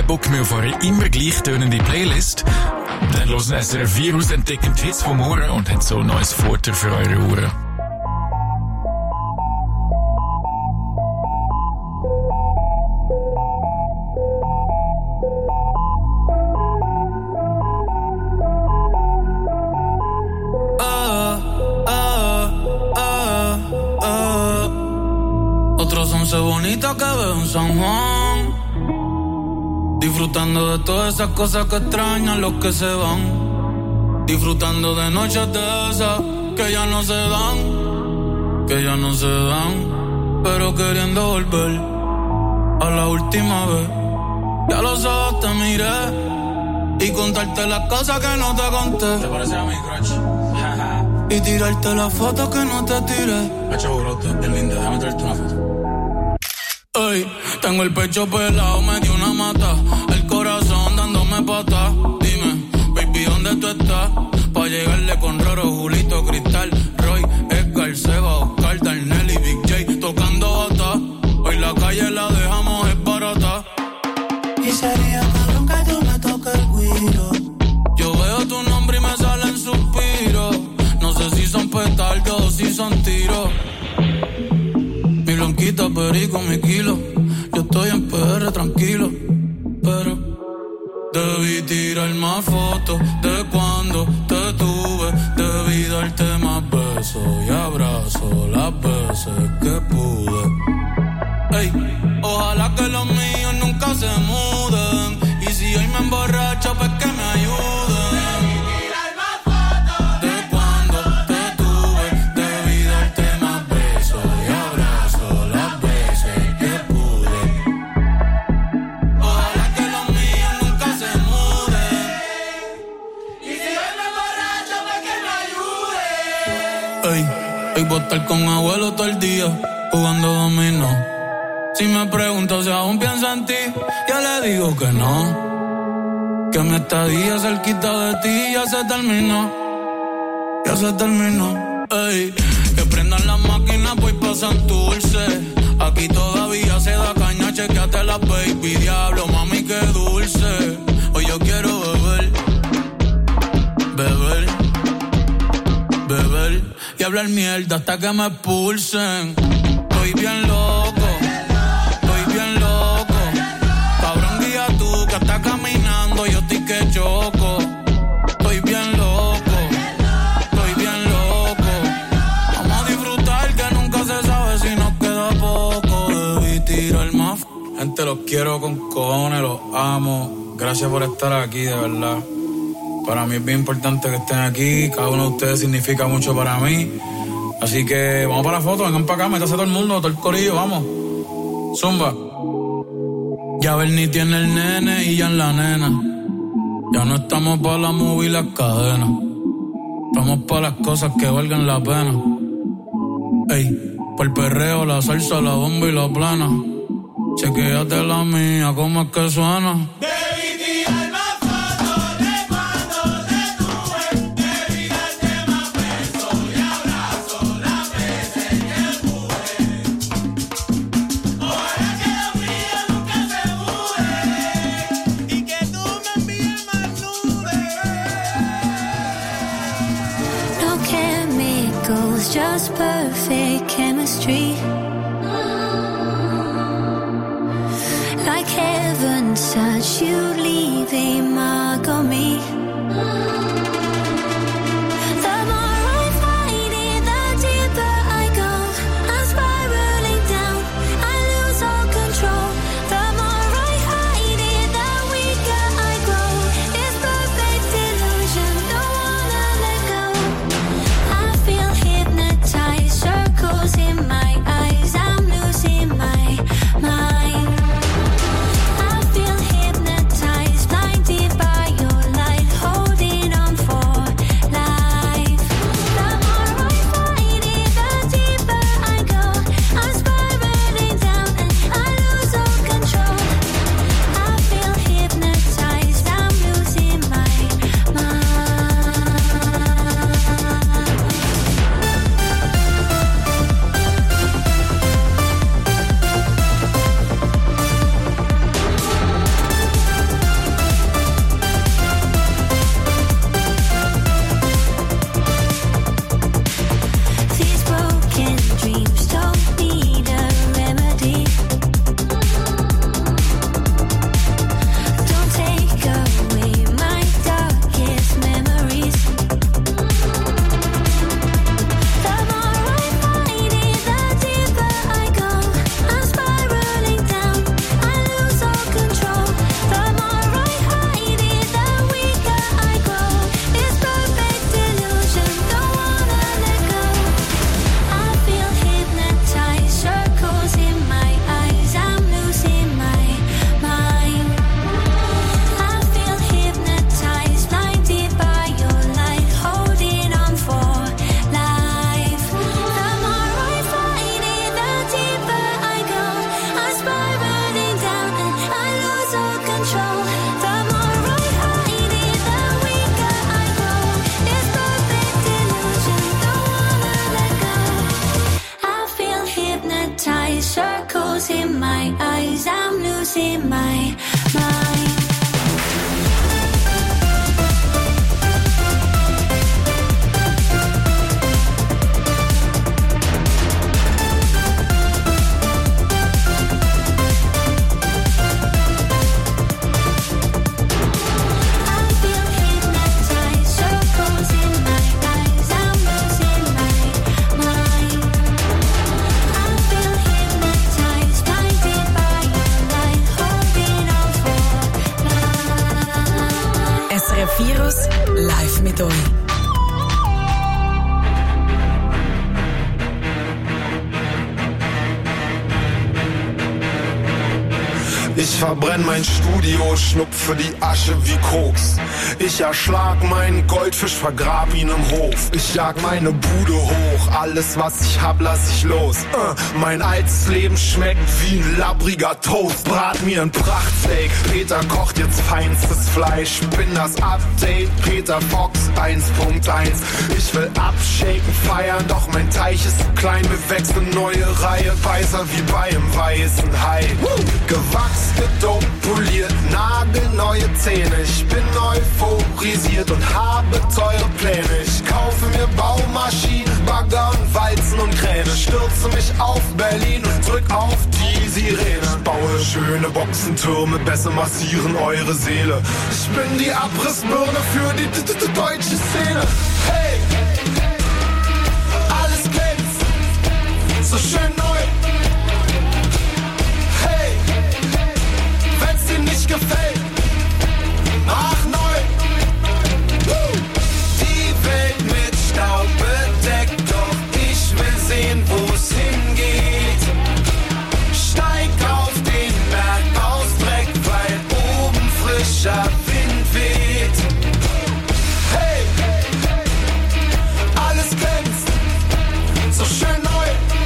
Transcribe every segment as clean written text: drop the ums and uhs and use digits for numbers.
Bock mehr auf eure immer gleich tönende Playlist? Dann hören SRF 4 aus, entdecken die Hits vom Ohren und haben so ein neues Futter für eure Ohren. Otros 11 bonitos que veo en San Juan, disfrutando de todas esas cosas que extrañan los que se van, disfrutando de noches de esas que ya no se dan, pero queriendo volver a la última vez. Ya los ojos te miré y contarte las cosas que no te conté. ¿Te parece a mi crush? Y tirarte las fotos que no te tiré. Hacho, brote, es linda, déjame traerte una foto. Ey, tengo el pecho pelado, me dio una mata, el corazón dándome patas. Dime, baby, ¿dónde tú estás? Pa' llegarle con Roro, Julito, Cristal, Roy, Edgar, Seba, Oscar, Darnell y Big J tocando bata. Hoy la calle la dejamos es barata. Y sería cabrón que tú me toques el guiro. Yo veo tu nombre y me salen suspiros. No sé si son petardos o si son tiros. Mi blanquita, perico, mi kilo. Yo estoy en PR tranquilo, pero debí tirar más fotos de cuando te tuve. Debí darte más besos y abrazos las veces que pude. Ey, ojalá que los míos nunca se muden. Y si hoy me emborracho, pues que me ayuden. Hoy voy a estar con abuelo todo el día jugando dominó. Si me pregunto si aún pienso en ti, ya le digo que no. Que mi estadía cerquita de ti ya se terminó. Ya se terminó. Ey, que prendan las máquinas pues pasan dulce. Aquí todavía se da caña, chequeate la baby. Diablo, mami, qué dulce. Hoy yo quiero beber, beber, beber y hablar mierda hasta que me expulsen. Estoy bien loco, estoy bien loco. Cabrón, guía tú que estás caminando, yo estoy que choco. Estoy bien loco, estoy bien loco. Vamos a disfrutar que nunca se sabe si nos queda poco. Debí tirar más. Gente, los quiero con cojones, los amo. Gracias por estar aquí, de verdad. Para mí es bien importante que estén aquí. Cada uno de ustedes significa mucho para mí. Así que vamos para la foto, vengan para acá, métase todo el mundo, todo el corillo, vamos. Zumba. Ya Bernie tiene el nene y ya en la nena. Ya no estamos para la movie y las cadenas. Estamos para las cosas que valgan la pena. Ey, por el perreo, la salsa, la bomba y la plana. Chequéate la mía, cómo es que suena. Just perfect chemistry, like heaven's touch, you leave a mark on me. The more I fight it, the deeper I go. I'm spiraling down, I lose all control. The more I hide it, the weaker I grow. It's perfect illusion, don't wanna let go. I feel hypnotized, circles in my eyes, I'm losing my mind. I feel hypnotized, blinded by your light, holding on. hypnotized, circles in my eyes, I'm losing my mind. Virus live mit euch. Ich verbrenn mein Studio, schnupfe die Asche wie Koks. Ich erschlag meinen Goldfisch, vergrab ihn im Hof. Ich jag meine Bude hoch, alles was ich hab, lass ich los. Mein altes Leben schmeckt wie ein labbriger Toast. Brat mir ein Prachtsteak, Peter kocht jetzt feinstes Fleisch. Bin das Update, Peter Fox 1.1. Ich will abshaken, feiern, doch mein Teich ist zu klein. Mir wächst eine neue Reihe, weißer wie bei einem weißen Hai. Gewachsen, gedopt, poliert, nagelneue Zähne. Ich bin euphorisiert und habe teure Pläne. Ich kaufe mir Baumaschinen, Bagger und Walzen und Kräne. Stürze mich auf Berlin und drück auf die Sirene. Baue schöne Boxentürme, besser massieren eure Seele. Ich bin die Abrissbirne für die deutsche Szene. Hey, alles glänzt, so schön neu. Nicht gefällt, mach neu. Die Welt mit Staub bedeckt, doch ich will sehen, wo's hingeht. Steig auf den Berg aus Dreck, weil oben frischer Wind weht. Hey, alles glänzt, so schön neu.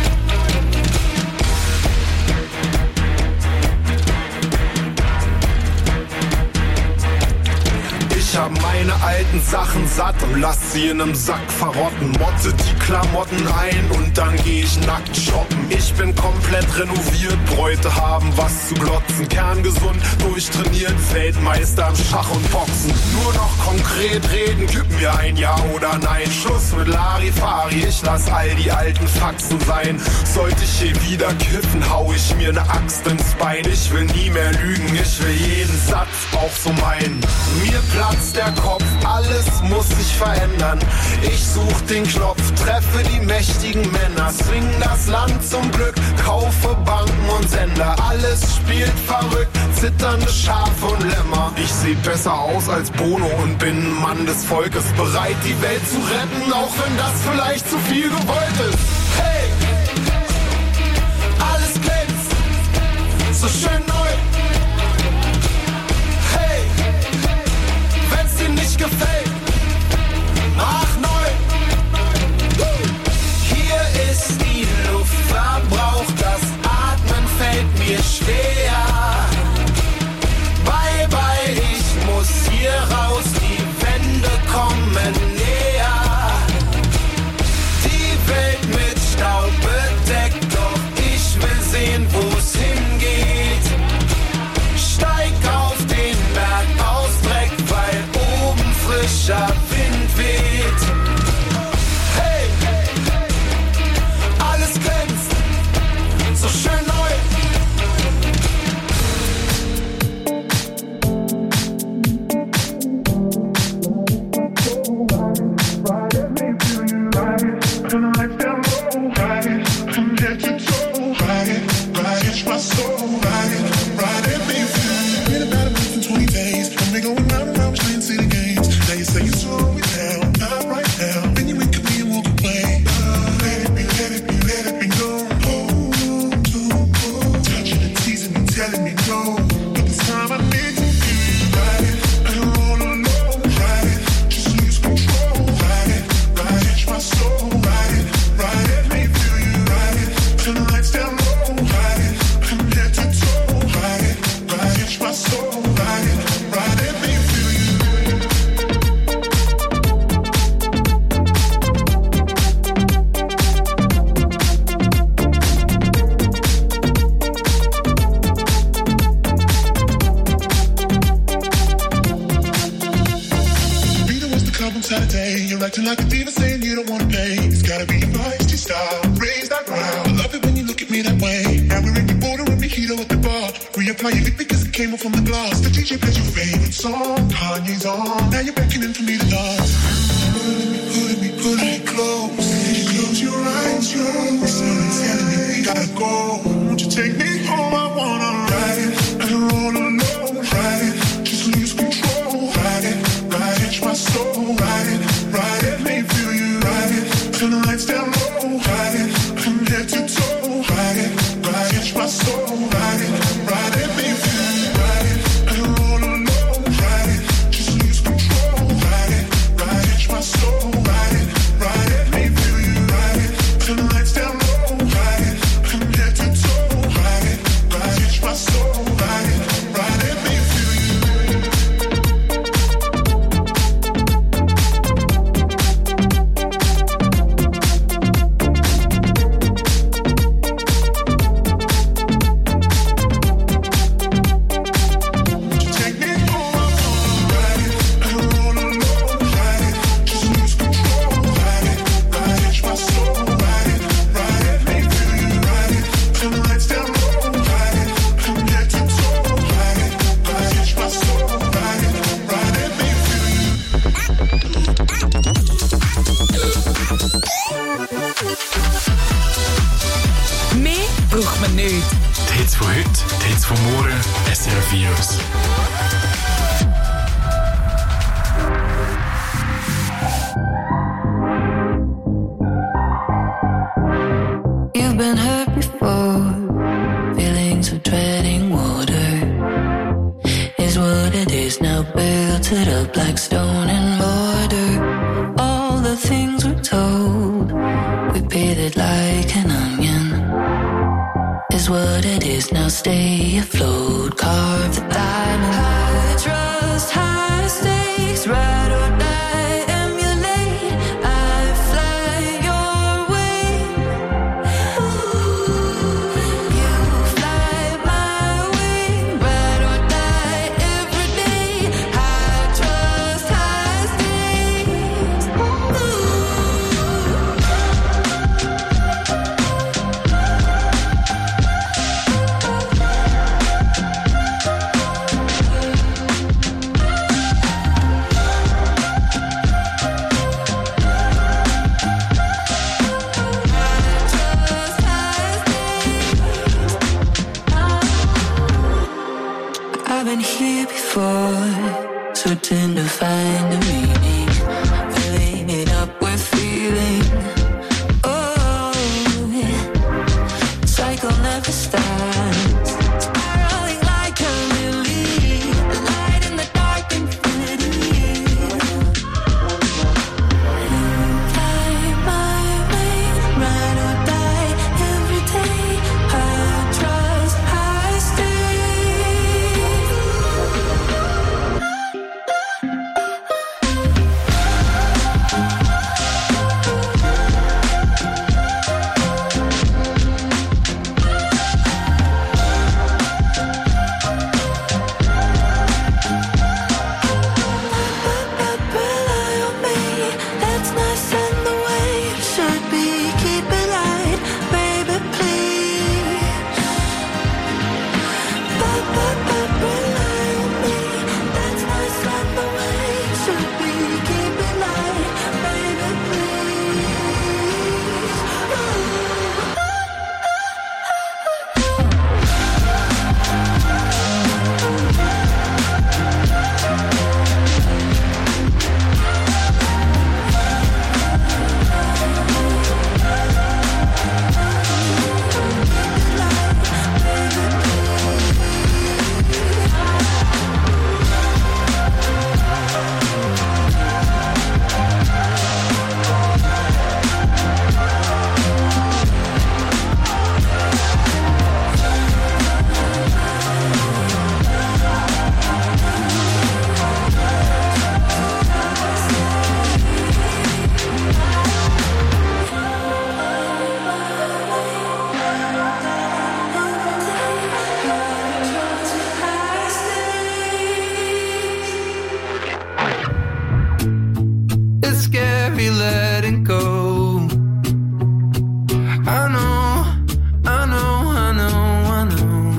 Ich hab meine alten Sachen satt und lass sie in nem Sack verrotten. Motte die Klamotten ein und dann geh ich nackt shoppen. Ich bin komplett renoviert, Bräute haben was zu glotzen. Kerngesund, durchtrainiert, Weltmeister im Schach und Boxen. Nur noch konkret reden, gib mir ein Ja oder Nein. Schluss mit Larifari, ich lass all die alten Faxen sein. Sollte ich hier wieder kiffen, hau ich mir ne Axt ins Bein. Ich will nie mehr lügen, ich will jeden Satz auch so meinen. Mir platzt der Kopf, alles muss sich verändern. Ich such den Knopf, treffe die mächtigen Männer. Swing das Land zum Glück, kaufe Banken und Sender. Alles spielt verrückt, zitternde Schafe und Lämmer. Ich seh besser aus als Bono und bin ein Mann des Volkes. Bereit die Welt zu retten, auch wenn das vielleicht zu viel gewollt ist. Hey, alles glänzt, so schön neu. Nicht gefällt, mach neu. Hier ist die Luft verbraucht, das Atmen fällt mir schwer. Bye bye, ich muss hier raus, die Wände kommen näher. Die Welt mit Staub bedeckt, doch ich will sehen, wo's hingeht. Steig auf den Berg aus Dreck, weil frischer Wind weht. Hey, alles glänzt, so schön neu. Turn the lights down low, ride it, from head to toe. Dancing like a diva saying you don't wanna play. It's gotta be your feisty style. Raise that ground. I love it when you look at me that way. Now we're in the border and mojito at the bar. Reapply your lip because it came off from the glass. The DJ plays your favorite song. Kanye's on. Now you're beckoning for me to dance. Put me close. Close your eyes, Someone's telling me we gotta go. Won't you take me home? I wanna ride it. I don't wanna know. Ride it. Just lose control. Ride it. Catch my soul. Ride it. Let me feel you. Ride it. Turn the lights down low. Ride it. From head to toe. Ride it. Catch my soul. Ride it. Let me feel you. Ride it. I don't wanna know. Ride it. Just lose control. Ride it. Catch my soul. Ride it. Let me feel you. Ride it. Turn the lights down low. Ride it. From head to toe. Ride it. Catch my soul. Ride it. Let me feel you. Mehr braucht man nicht. Die Hits von heute, die Hits von morgen, SRF Virus. You've been hurt before, feelings of treading water is what it is now, built it up like stone and mortar. All the things we're told, we peel it like an onion, is what it is now, stay afloat, carve the diamond. High trust, high stakes, ride or die, emulate, I fly your way. You fly my way, ride or die every day, high trust, high stakes. I've been here before, certain to find a meaning, filling it up with feeling. Oh, cycle never stops, spiraling like a lily, light in the dark infinity. Fly my way, ride or die every day. I trust, I stay. I know, I know, I know, I know.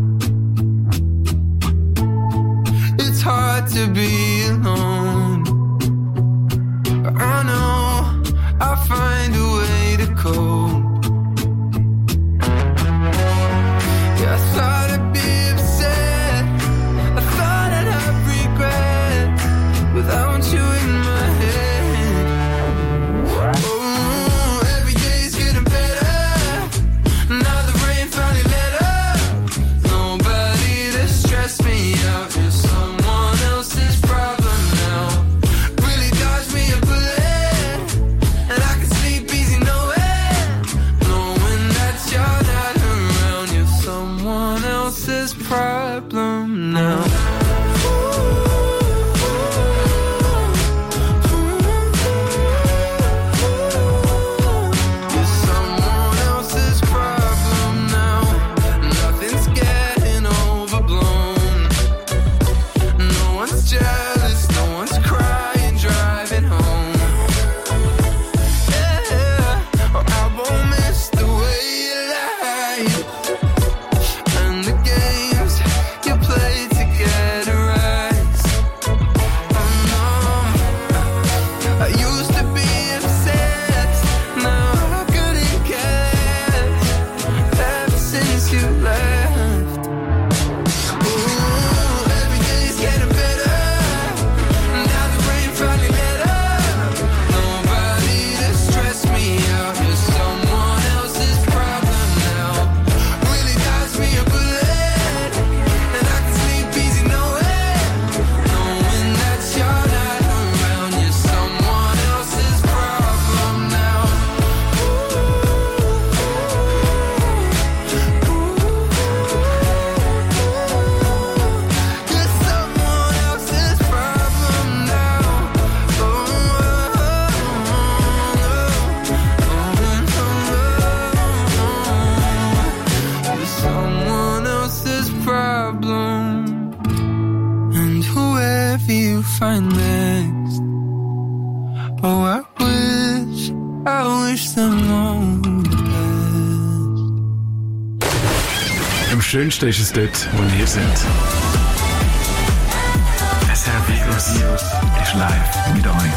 It's hard to be alone, but I know I'll find a way to cope. Yeah, I thought I'd be upset, I thought I'd have regret without you in my head. Oh, every day's getting better, now the rain finally let up. Nobody to stress me out, you're someone else's problem now. Really dodged me a bullet, and I can sleep easy knowing that you're not around. You're someone else's problem now. You're someone else's problem now. Nothing's getting overblown. No one's jealous, no one's crying, driving home. Yeah, or I won't miss the way you lie and the games you play to get a rise. Oh no, I used to be obsessed, now I couldn't care ever since you left. Ooh, every day's getting better, now the rain finally let up. Nobody to stress me out, you're someone else's problem now. Really dodged me a bullet, and I can sleep easy knowing that you're not around. You're someone else's problem now. You're someone else's problem now. You're someone else's problem. And whoever you find next, oh, I wish them all the best. Am schönsten ist es dort, wo ihr seid. SRF Virus ist live mit euch.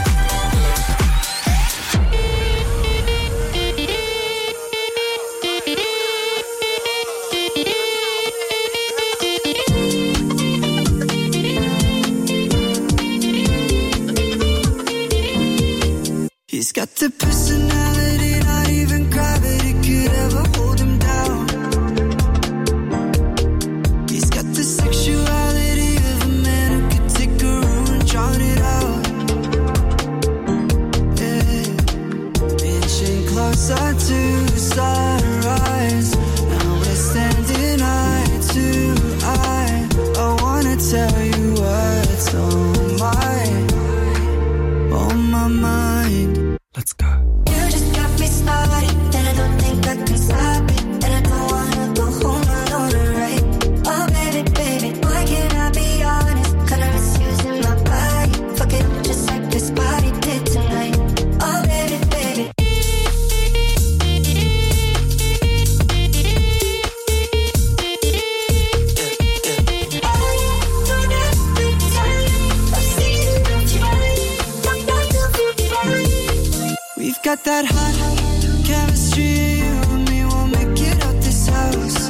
He's got the personality, not even gravity could ever hold him down. He's got the sexuality of a man who could take a room and drown it out. Yeah. Inching closer to sunrise, now we're standing eye to eye. I wanna tell you what's on my mind. Let's go. You just got me started, and I don't think I can stop it. And I don't wanna go home alone, right? Oh baby, baby, why can't I be honest? Kinda misusing my body, fuck it up just like this body did tonight. Oh baby, baby. We've got that hot chemistry, you and me will make it out this house.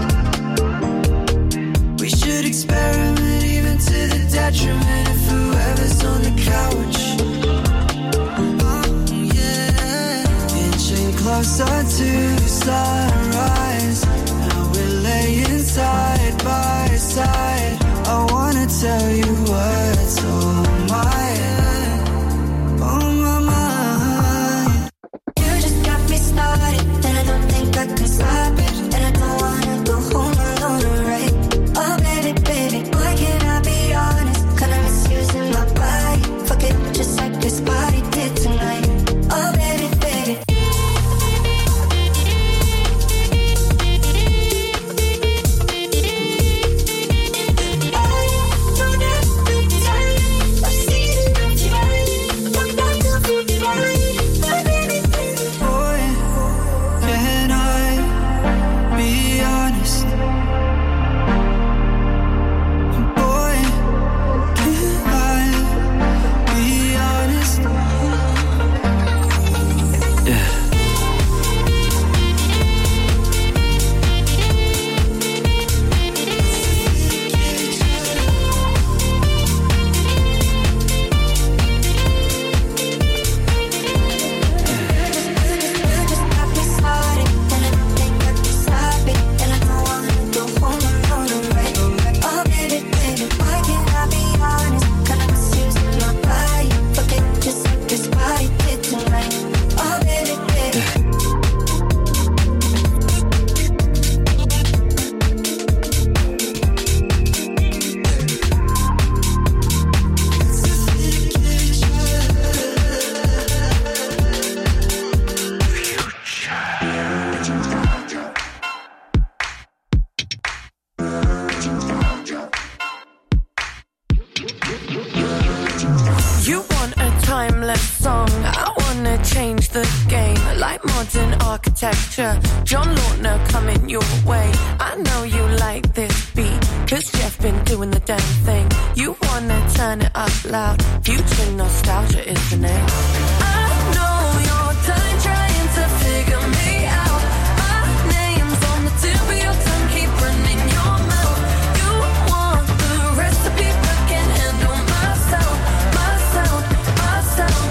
We should experiment even to the detriment of whoever's on the couch. Oh yeah, inching closer to sunrise, now we're laying side by side. I wanna tell you what's on my mind. You just got me started, and I don't think I can stop it. And I don't wanna go home alone, right? Oh baby, baby, why can't I be honest? Kinda misusing my body, fuck it up just like this body did tonight. Oh baby, baby. modern architecture. John Lautner coming your way. I know you like this beat, 'cause Jeff been doing the damn thing. You wanna turn it up loud. Future nostalgia is the name. I know you're done trying to figure me out. My name's on the tip of your tongue, keep running your mouth. You want the recipe but can't handle my sound, my sound, my sound.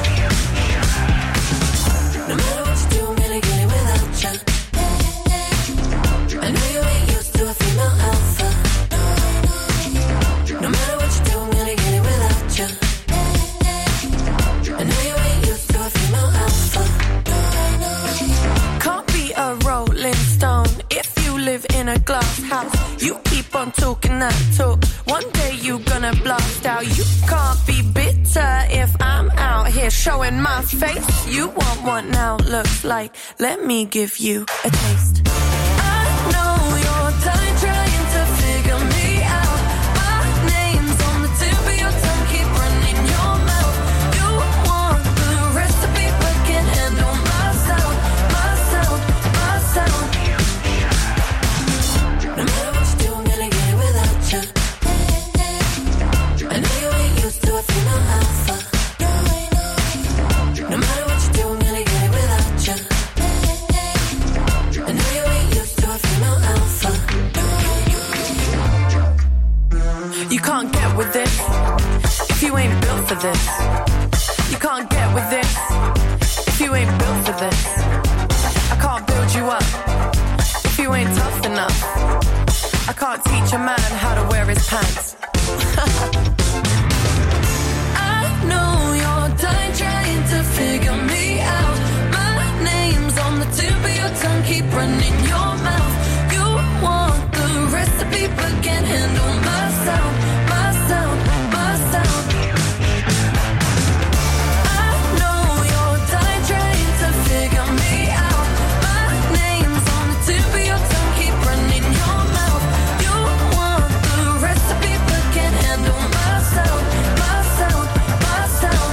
No matter what you do, I'm gonna get it without you. I know you ain't used to a female alpha. No matter what you do, I'm gonna get it without you. I know you ain't used to a female alpha. Can't be a rolling stone if you live in a glass house. You keep on talking that talk. One day you gonna blast out. You can't be bitter if I'm out here showing my face. You want what now looks like. Let me give you a taste. I know you're done trying to figure me out. My name's on the tip of your tongue, keep running your mouth. You want the recipe but can't handle my sound, my sound, my sound. No matter what you do, I'm gonna get it without you. I know you ain't used to a female alpha. No matter what you do, I'm gonna get it without you. I know you ain't used to a female alpha. You can't get with this if you ain't built for this. You can't get with this if you ain't built for this. I can't build you up if you ain't tough enough. I can't teach a man how to wear his pants. I know you're done trying to figure me out. My name's on the tip of your tongue, keep running your mouth. You want the recipe but can't handle my sound, my sound, my sound. I know you're done trying to figure me out. My name's on the tip of your tongue, keep running your mouth. You want the recipe but can't handle my sound, my sound, my sound.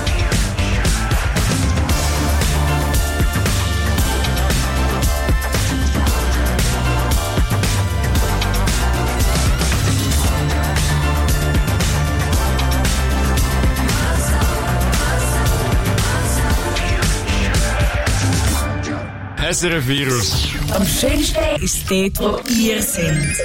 SRF Virus. Am schönsten ist dort, wo ihr seid.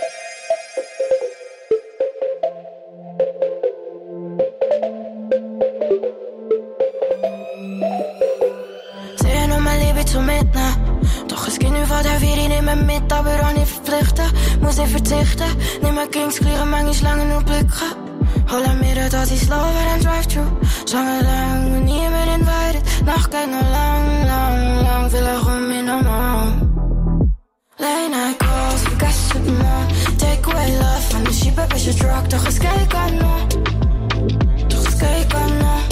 Sehr nur mein Leben zu mitnehmen. Doch es gibt nichts von der Vieri, nicht mehr mit, aber auch nicht verpflichten. Muss ich verzichten, nicht mehr ging's gleich, manchmal lange nur blicken. Holen mir das ich slow während Drive-Thru. Schon lang und niemand invited. Nacht geht noch lang, lang, lang. Vielleicht komm ich noch mal. Late night calls, vergessen heute Morgen. Take away love, von der Schiebe bist du drug. Doch es geht gar noch. Doch es geht gar noch.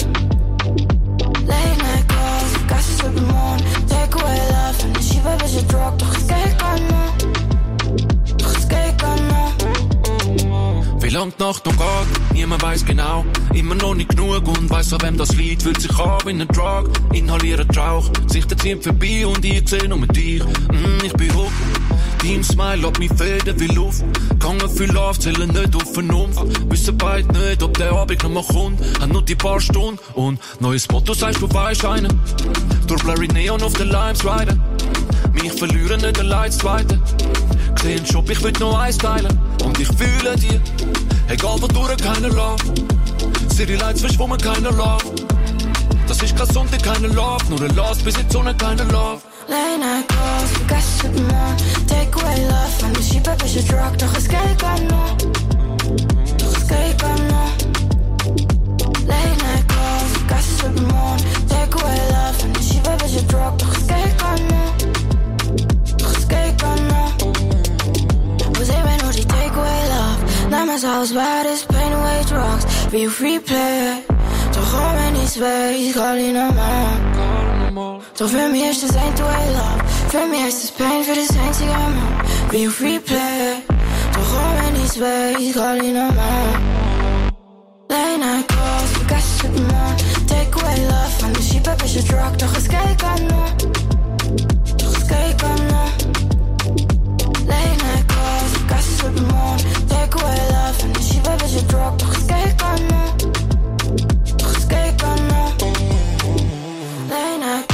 Late night calls, vergessen heute Morgen. Take away love, von der Schiebe bist du drug. Doch es geht gar noch. Doch es geht gar noch. Wie lang die Nacht noch geht, niemand weiss genau. Immer noch nicht genug und weiss, an wem das liegt. Fühlt sich an wie ein Drug, inhalieren Rauch. Sichter zieht vorbei und ich seh nur dich. Ich bin hoch, dein Smile lässt mich fäden wie Luft. Gangen viel Love, zählen nicht auf Vernunft. Wissen beide nicht, ob der Abend noch mal kommt. Haben nur die paar Stunden und neues Motto sagst du weisst einen. Durch blurry Neon auf den Limes riden. Mich verlieren nicht allein das Zweite. Gesehen Shop, ich will noch eins teilen. Und ich fühle dir, egal wodurch keiner Love. City Lights verschwommen, keiner Love. Das ist kein Sonntag, keine Love. Nur ein Last bis in die Sonne, keine Love. Late night calls, vergessen heute Morgen. Take away love, von der Schiebe bist du drug. Doch es geht gar noch. Doch es geht gar noch. Late night calls, vergessen heute Morgen. Take away love, von der Schiebe bist du drug. Doch es geht gar noch. Doch es geht gar noch. Wo sehen wir nur die take away love? Namens aus beides, pain away drugs. Wie auf Replay. Doch auch wenn ich's weiß, call ihn nochmal. Doch für mich ist das ain't the way love. Für mich ist das Pain für das einzige Mal. Wie auf Replay. Doch auch wenn ich's weiß, call ihn nochmal. Late night calls, vergessen heute Morgen. Take away love, von der Schiebe bist du drug. Doch es geht gar noch. Toch kijk aan me. Late night calls, cases op de mond. Take away love and she baby je drop. Toch kijk aan me. Toch kijk aan me. Late night.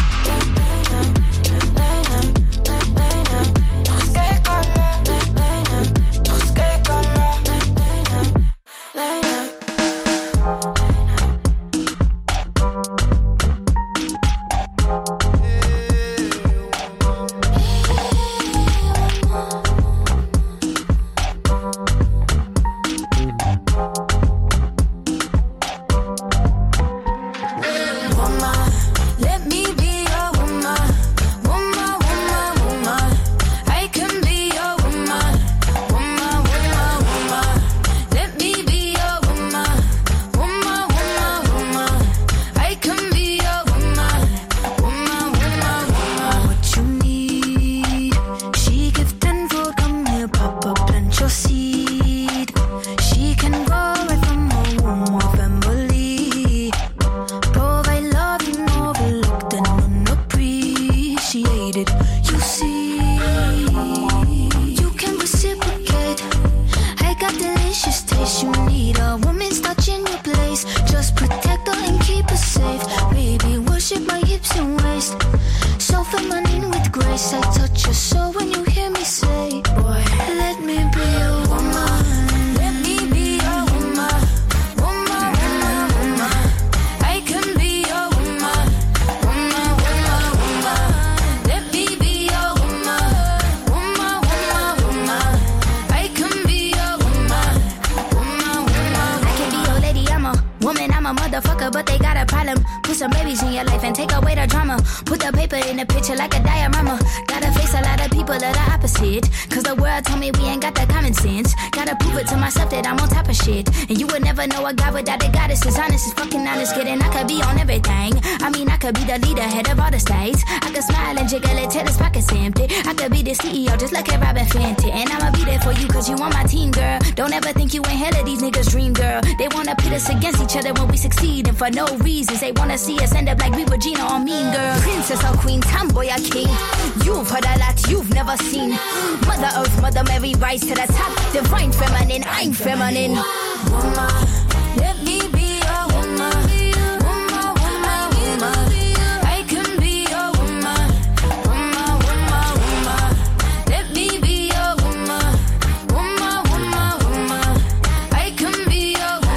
For no reasons, they wanna see us end up like we were Gina or Mean Girl. Princess or queen, tomboy or king. You've heard a lot you've never seen. Mother Earth, Mother Mary, rise to the top. Divine feminine, I'm feminine. Woman, let me be a woman. Woman, woman, woman. I can be a woman. Woman, woman, woman. Let me be a woman. Woman, woman, woman. I can be a woman.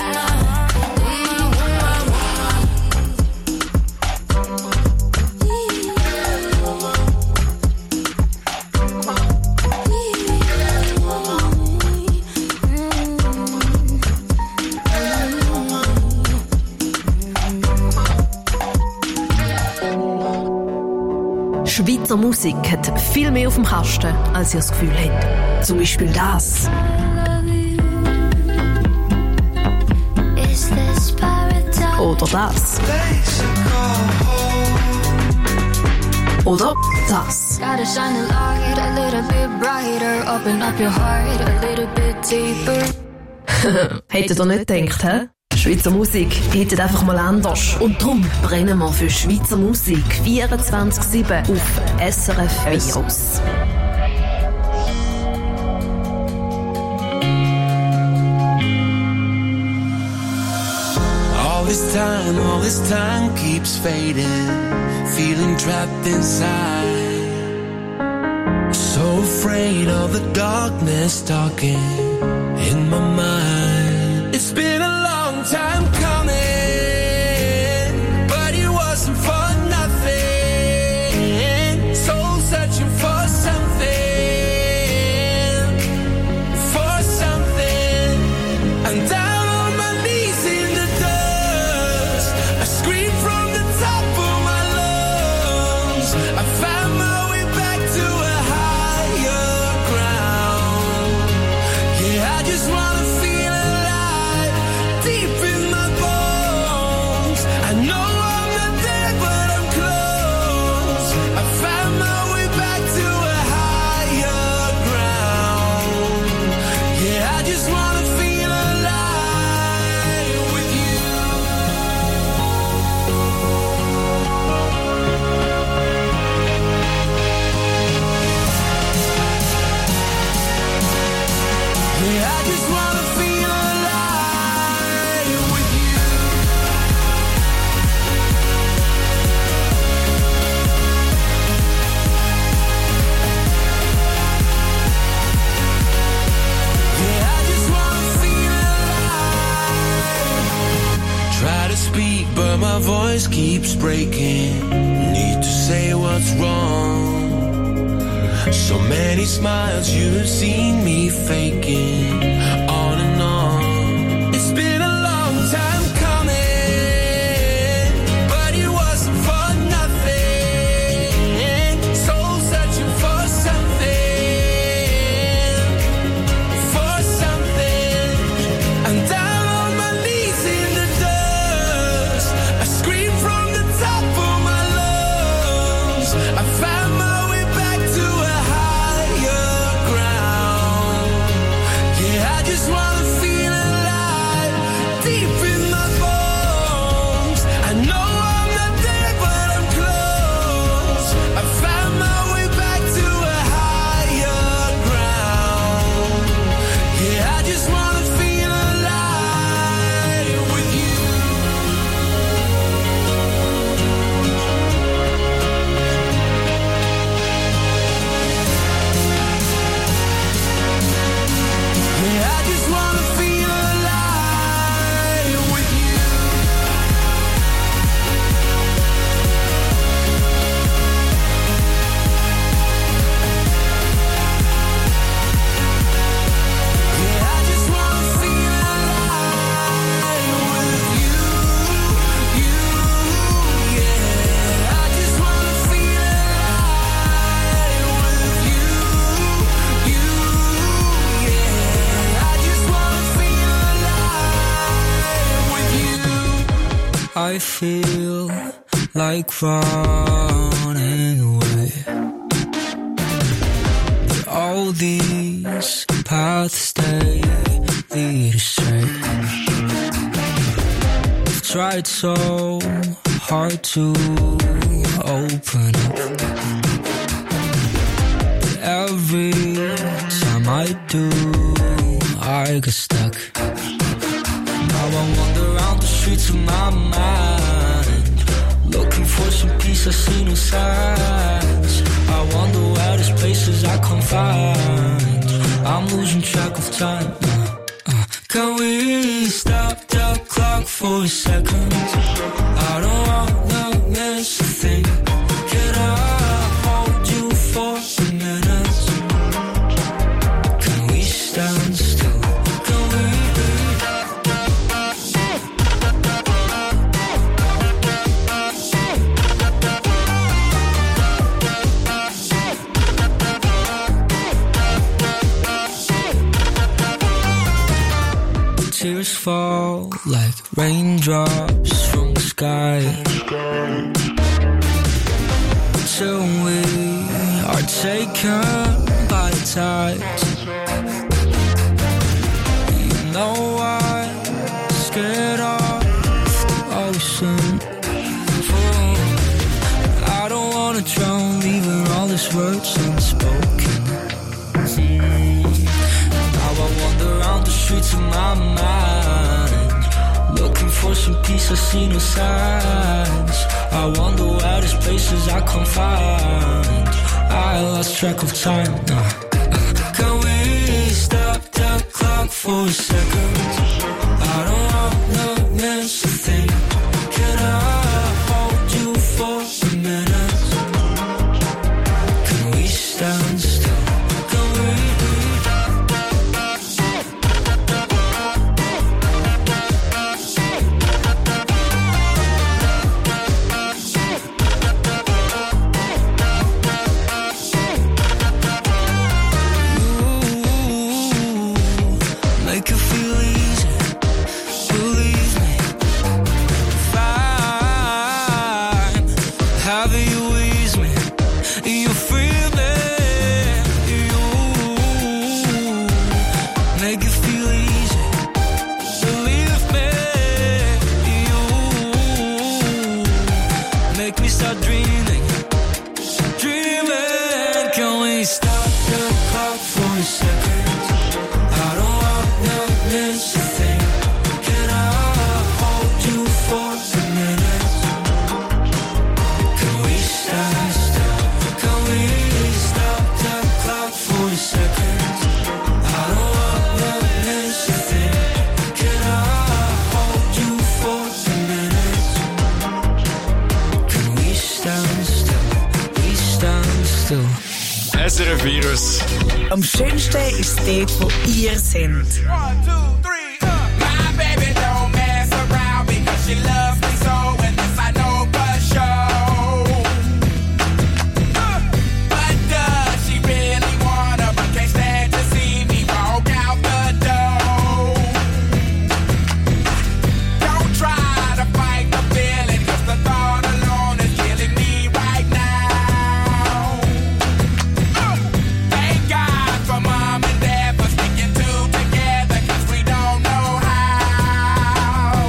Schweizer Musik hat viel mehr auf dem Kasten, als ihr das Gefühl habt. Zum Beispiel das. Oder das. Oder das. Hättet ihr nicht gedacht, hä? Schweizer Musik hittet einfach mal anders. Und darum brennen wir für Schweizer Musik 24/7 auf SRF Virus. All this time keeps fading, feeling trapped inside. So afraid of the darkness talking in my mind. It's been a long time coming, but it wasn't for nothing. Soul searching for something, and down on my knees in the dust, I scream from the top of my lungs. I found my way back to a higher ground. Yeah, I just wanna feel alive. voice keeps breaking. Need to say what's wrong. So many smiles you've seen me faking. On and on. It's been a long time coming, but it wasn't for nothing. Soul searching for something, for something. And down on my knees in the dust, I scream from the top of my lungs. I found my way back to a higher ground. Yeah, I just wanna feel alive, deep in my bones. I know I'm not there, but I'm close. I found my way back to a higher ground. Yeah, I just wanna feel alive with you. Yeah, I just wanna feel alive with you. Yeah, I just wanna feel alive with you, you, yeah. I just wanna feel alive with you, you, yeah. I just wanna feel alive with you. I feel like running away, but all these paths they lead astray. I've tried so hard to open up, but every time I do, I get stuck. Now I wander around the streets of my mind, looking for some peace, I see no signs. I wonder where there's places I can't find. I'm losing track of time. Can we stop the clock for a second? I don't wanna miss a thing. Can I hold you for a minute? Can we stand still? Can we tears fall like raindrops from the sky till we are taken by the tides. You know I'm scared of the ocean. I don't wanna drown, leaving all these words unspoken. Now I wander around the streets of my mind, looking for some peace, I see no signs. I wonder where there's places I can't find. I lost track of time. Can we stop the clock for a second? I don't wanna miss a thing. Can I hold you for a minute? Can we stand still? Can we make you feel easy, believe me. Fine, having you ease me, you free me. You make it feel easy, believe me. You make me start dreaming, dreaming. Can we stop the clock for a second? I don't wanna miss a thing. Can I hold you for a minute? Can we stand still? Can we stop the clock for a second? I don't wanna miss a thing. Can I hold you for a minute? Tschüss. Am schönsten ist es dort, wo ihr seid. 1, 2, 3, My baby don't mess around because she loves me so, and this I know for sure. But does she really wanna, but can't stand to see me walk out the door? Don't try to fight the feeling, 'cause the thought alone is killing me right now. Thank God for mom and dad for sticking two together, 'cause we don't know how.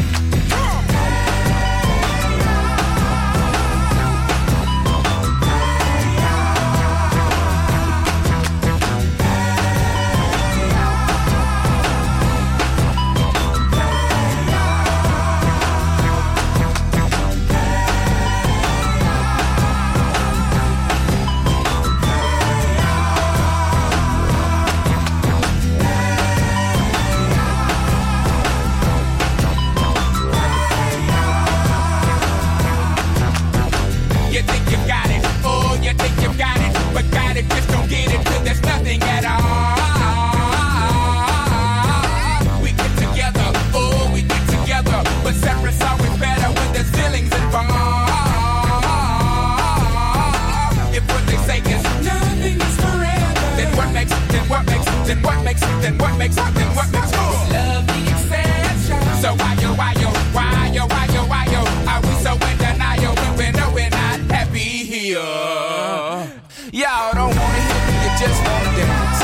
You think you got it, oh, you think you got it, but got it, just don't get it till there's nothing at all. We get together, oh, we get together, but separate's always better when there's feelings involved. If what they say is nothing is forever, then what makes us love the exception? So why yo, are we so in denial when we know we're not happy here? Y'all don't wanna hear me, you just wanna dance.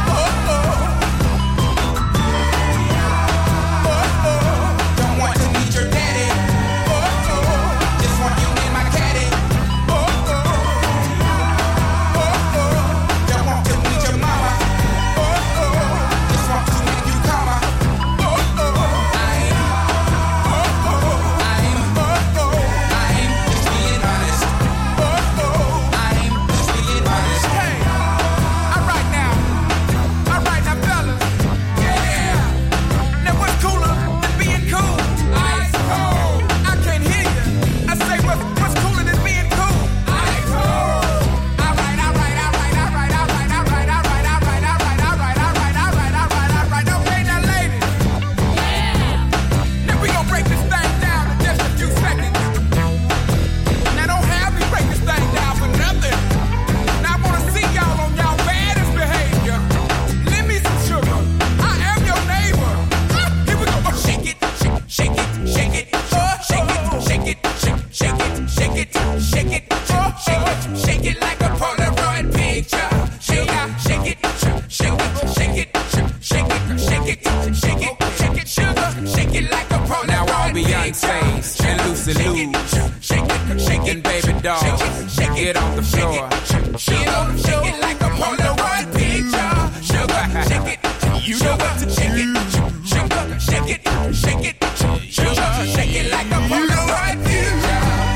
Don't want to meet your daddy. Just want you in my caddy. Don't want to meet your mama. Just want to make you come. Beyonce and Lucy Lou, shaking baby doll, get on the floor, shake it like a Polaroid picture, sugar, shake it, you know what to shake it, sugar, shake it, sugar, shake it like a Polaroid picture.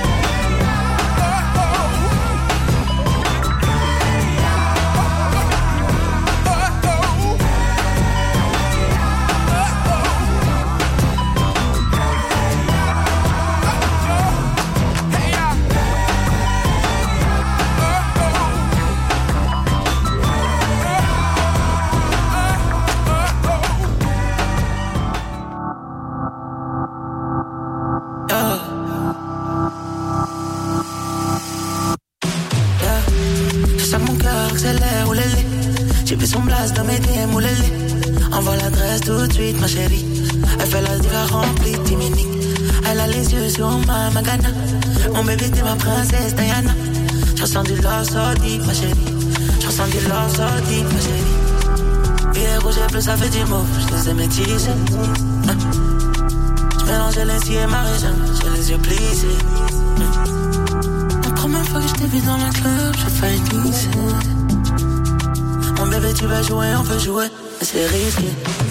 J'ai fait son blast dans mes DM ou les envoie l'adresse tout de suite ma chérie. Elle fait la diva remplie de timinique. Elle a les yeux sur ma Magana. Mon bébé t'es ma princesse Diana. Je ressens du love so deep ma chérie. Je ressens du love so deep ma chérie. Billet rouge et bleu ça fait 10 mots. Je les ai métissés. Je mélangeais les et ma région. J'ai les yeux plissés. La première fois que je t'ai vu dans le club, j'ai failli glisser. Mon bébé tu vas jouer, on peut jouer, mais c'est risqué.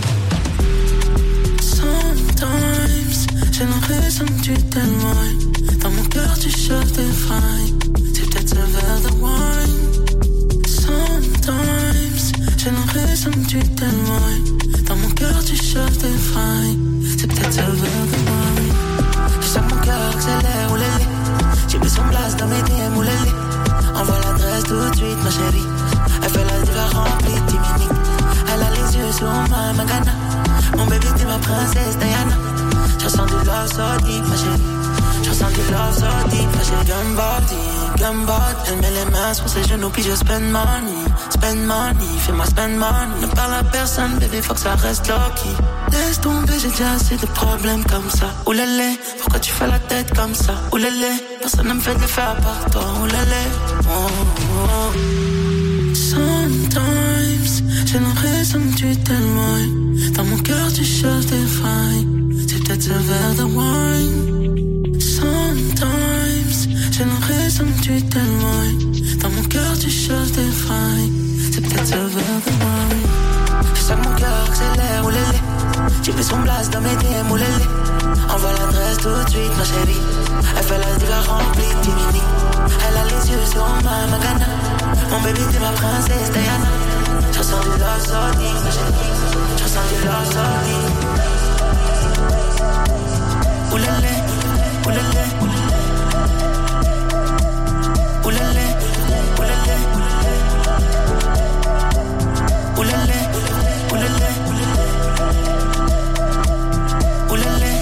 Sometimes, j'ai l'impression que tu t'éloignes. Dans mon cœur tu cherches des failles. C'est peut-être ce verre de wine. Sometimes, j'ai l'impression que tu t'éloignes. Dans mon cœur tu cherches des failles. C'est peut-être ce verre de wine. Je sens mon cœur accélère ou les. J'ai mis son blast dans mes DM ou les. Envoie l'adresse tout de suite ma chérie. Elle Elle fait la diva remplie de timinique. Elle a les yeux sur ma Magana. Mon bébé t'es ma princesse Diana. Je ressens du love so deep ma chérie. Je ressens du love so deep ma chérie. Gumbody. Elle met les mains sur ses genoux puis je spend money. Fais-moi spend money. Ne parle à personne bébé faut que ça reste low-key. Laisse tomber j'ai déjà assez de problèmes comme ça. Oulélé, pourquoi tu fais la tête comme ça? Oulélé, personne ne me fait de l'effet à part toi. Oulélé, oh. Sometimes j'ai l'impression que tu t'éloignes. Dans mon cœur tu cherches des failles. C'est peut-être ce verre de wine. Sometimes j'ai l'impression que tu t'éloignes. Dans mon cœur tu cherches des failles. C'est peut-être ce verre de wine. Je sens que mon cœur accélère, oulélé. J'ai mis son blast dans mes DM, oulélé. Envoie l'adresse tout de suite ma chérie. Elle fait la diva remplie de timinique. Elle a les yeux sur ma Magana. Mon bébé t'es ma princesse Diana. Je ressens du love so deep ma chérie. Je ressens du love so deep. Oulélé, oulélé. Oulélé, oulélé. Oulélé, oulélé. Oulélé,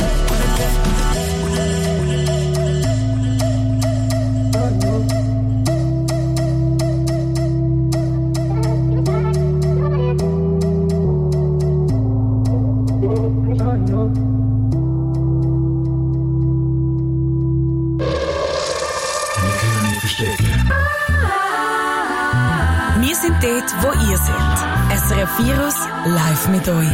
Wir sind dort, wo ihr seid. SRF Virus live mit euch.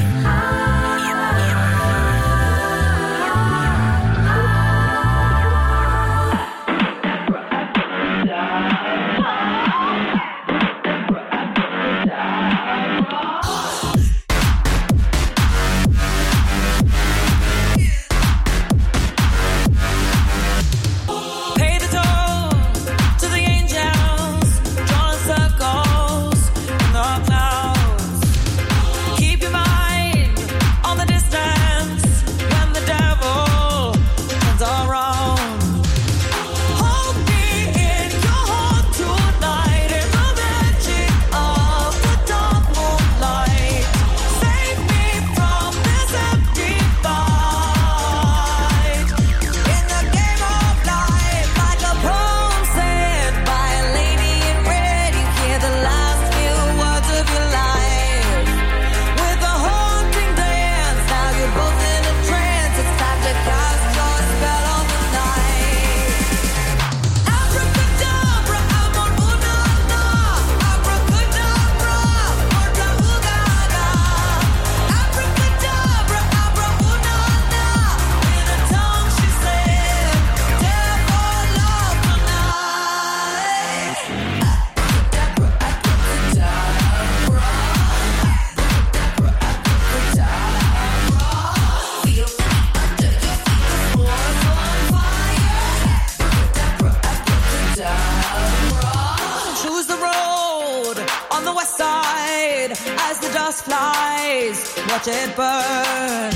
Watch it burn.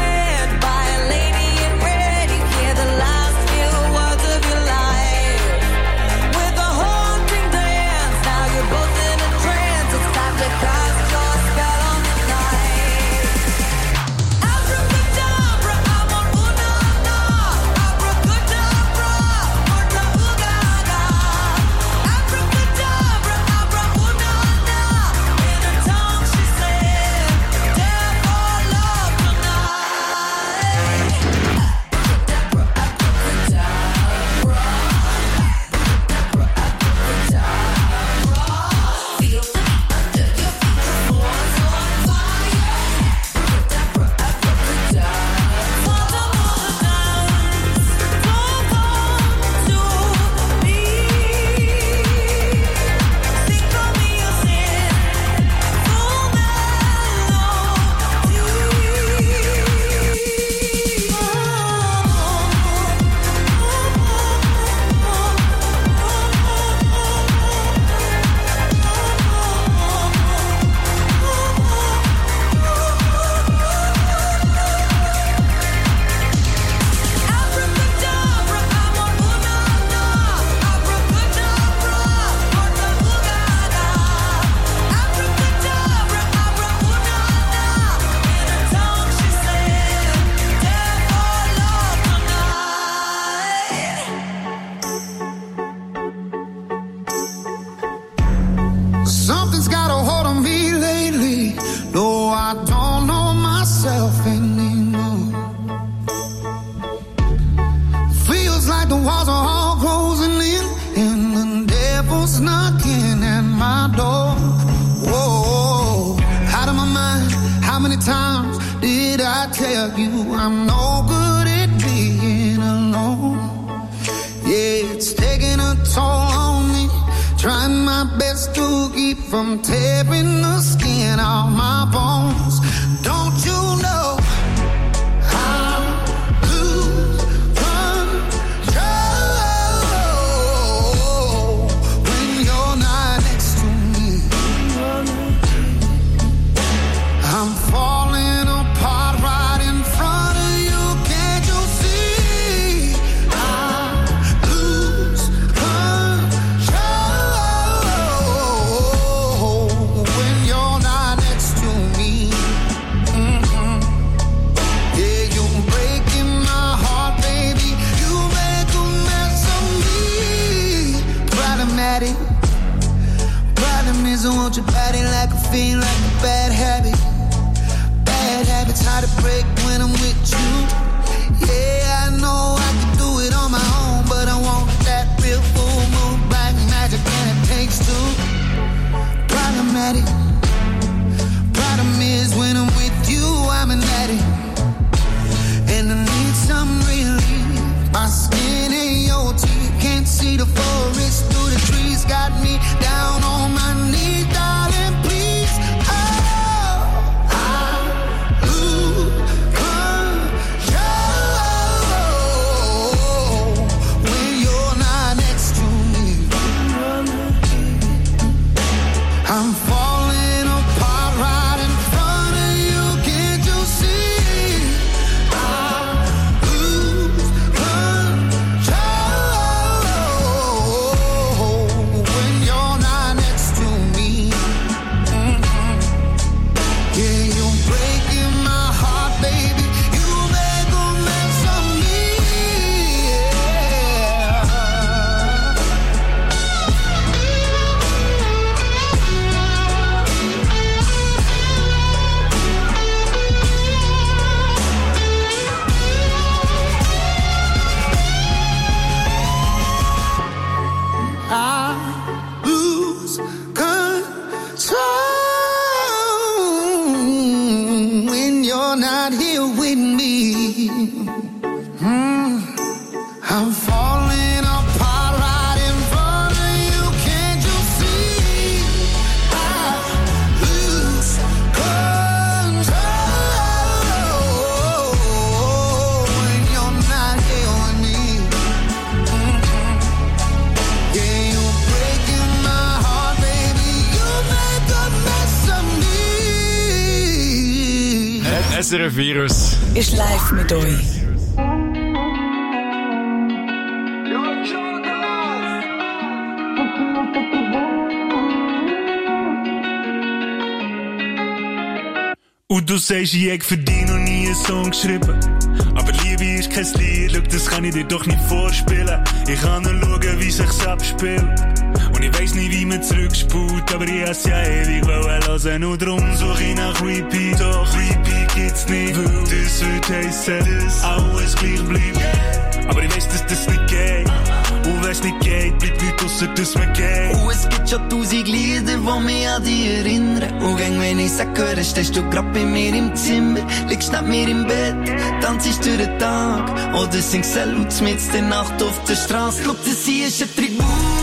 Life. tell you I'm no good at being alone. Yeah, it's taking a toll on me. Trying my best to keep from tearing the skin off my bones. Don't you know I lose control when you're not next to me? I'm falling apart right in front of you. Can't you see? I lose control when you're not next to me. Yeah, you're breaking my heart, baby. You make a mess of me. Problematic. Problem is I want your body like a fiend, like a bad habit. Bad habits hard to break when I'm with you. Yeah, I know I can do it on my own, but I want that real full moon black magic, and it takes two. Problematic. Problem is when I'm with you, I'm an addict, and I need some relief. My skin and your teeth can't see the forest through the trees. Got me down on my knees, darling, please. Oh, I lose control when you're not next to me. I'm falling apart right in front of you. Can't you see? I lose control when you're not next to me. Yeah, you're breaking my heart, baby. You make a mess of me. I lose control when you're not here with me. I'm falling apart right in front of you. Can't you see? I lose control when you're not here with me. Yeah, you're breaking my heart, baby. You make a mess of me. SRF Virus. Ist live mit euch. Und du sagst, ich hätte für dich noch nie einen Song geschrieben. Aber Liebe ist kein Lied, schau, das kann ich dir doch nicht vorspielen. Ich kann nur schauen, wie sich's abspielt. Und ich weiss nicht, wie man zurückspult, aber ich has ja ewig hören. Und drum such ich nach Repeat, doch Repeat gibt's nicht. Weil das würde heissen, dass alles gleich bleibt. Aber ich weiss, dass das nicht geht. Und wenn's nicht geht, bleibt nichts ausser, dass man geht. Und es gibt schon 1000 Lieder, die mich an dich erinnern. Und wenn ich sag, höre, stehst du grad bei mir im Zimmer, liegst neben mir im Bett, tanzst durch den Tag. Oder singst Salut mit der Nacht auf der Straße. Glaub, das hier ist ein Tribut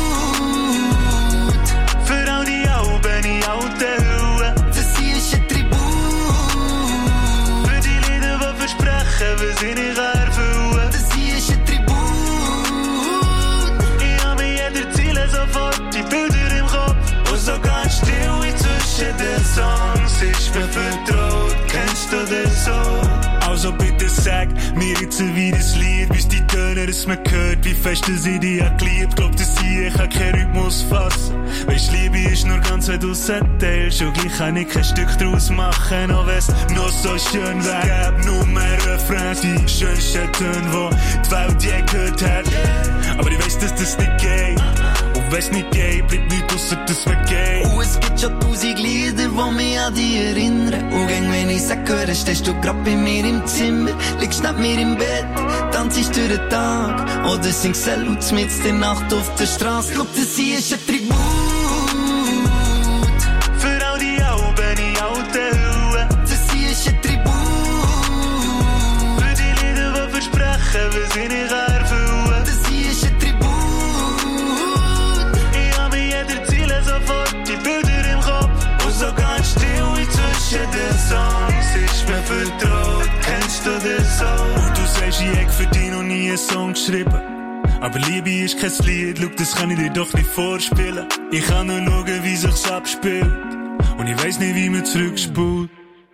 für all die Alben in alten Hüllen. Das hier ist ein Tribut für die Lieder, die versprechen, was ich nicht erfüllen. Das hier ist ein Tribut. Ich hab mir jeder Ziele sofort die Bilder im Kopf. Und so ganz still zwischen den Songs ist mir vertraut. Kennst du das so? Also bitte sag mir jetzt wie das Lied, bis die Töne, dass man hört, wie fest dass ich dich hab geliebt. Glaub, dass ich kann keinen Rhythmus fassen. Weisst, Liebe ist nur ganz, wenn du's erzählst. Und gleich kann ich kein Stück draus machen, auch wenn's noch so schön wär. Gäb nur mehr Refrains, die schönsten Töne, die Welt je gehört hat. Aber ich weiss, dass das nicht geht. Und wenn's nicht geht, bleibt nichts ausser, dass man geht. Und es gibt schon 1000 Lieder, die mich an dich erinnern. Und wenn ich sag, höre, stehst du grad bei mir im Zimmer, liegst neben mir im Bett, tanzst durch den Tag. Oder singst Salut mit der Nacht auf der Straße. Glaub, das hier ist ein Tribut für all die Alben in alten Hüllen. Das hier ist ein Tribut so. Und du sagst, ich hätte für dich noch nie einen Song geschrieben. Aber Liebe ist kein Lied, schau, das kann ich dir doch nicht vorspielen. Ich kann nur schauen, wie sich's abspielt. Und ich weiss nicht, wie man zurückspult.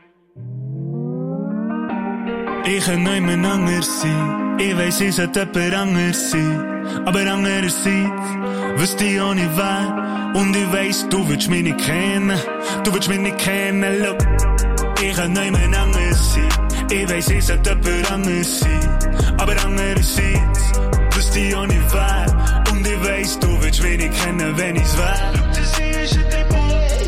Ich kann niemand anders sein. Ich weiss, ich sollte jemand anders sein. Aber andererseits wüsste ich auch nicht wer. Und ich weiss, du willst mich nicht kennen. Du willst mich nicht kennen, look. Ich kann niemand anders sein. Ich weiss, ich sollte jemand anders sein. Aber andererseits wüsste ich auch nicht wer. Und ich weiss, du willst mich nicht kennen, wenn ich's wär. Look, das hier ist ein Tribut.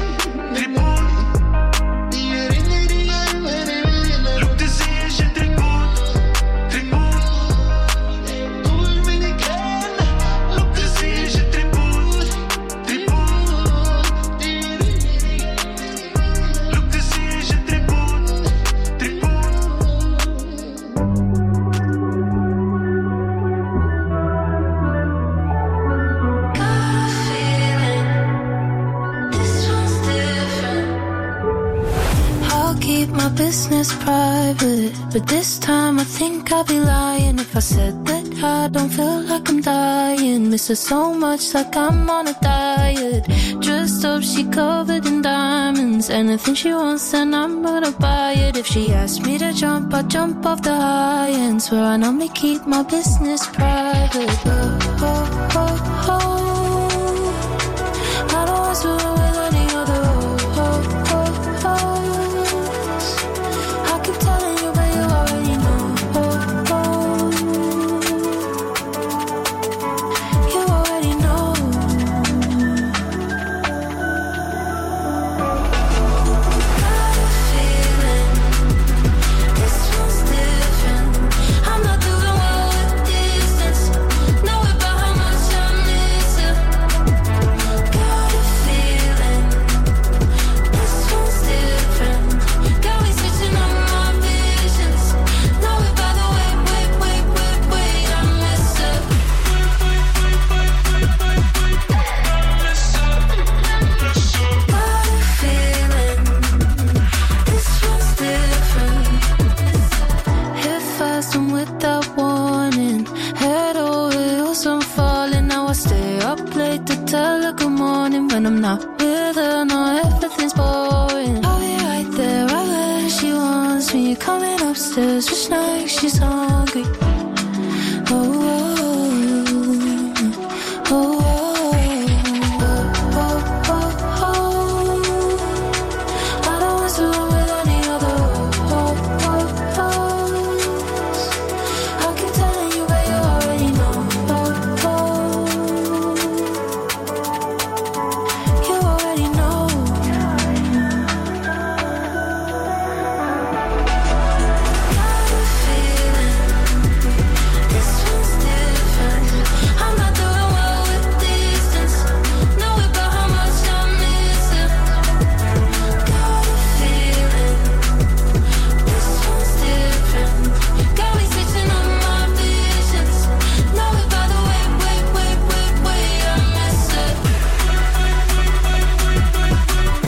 Business private, but this time I think I'd be lying if I said that I don't feel like I'm dying. Miss her so much, like I'm on a diet. Dressed up, she covered in diamonds. Anything she wants, and I'm gonna buy it. If she asks me to jump, I jump off the high end. Swear I normally keep my business private. Oh, oh, oh, oh. I don't want to with any other. Oh, oh, oh, oh. When I'm not with her, no, everything's boring. I'll be right there, right where she wants me. Coming upstairs, just like she's hungry.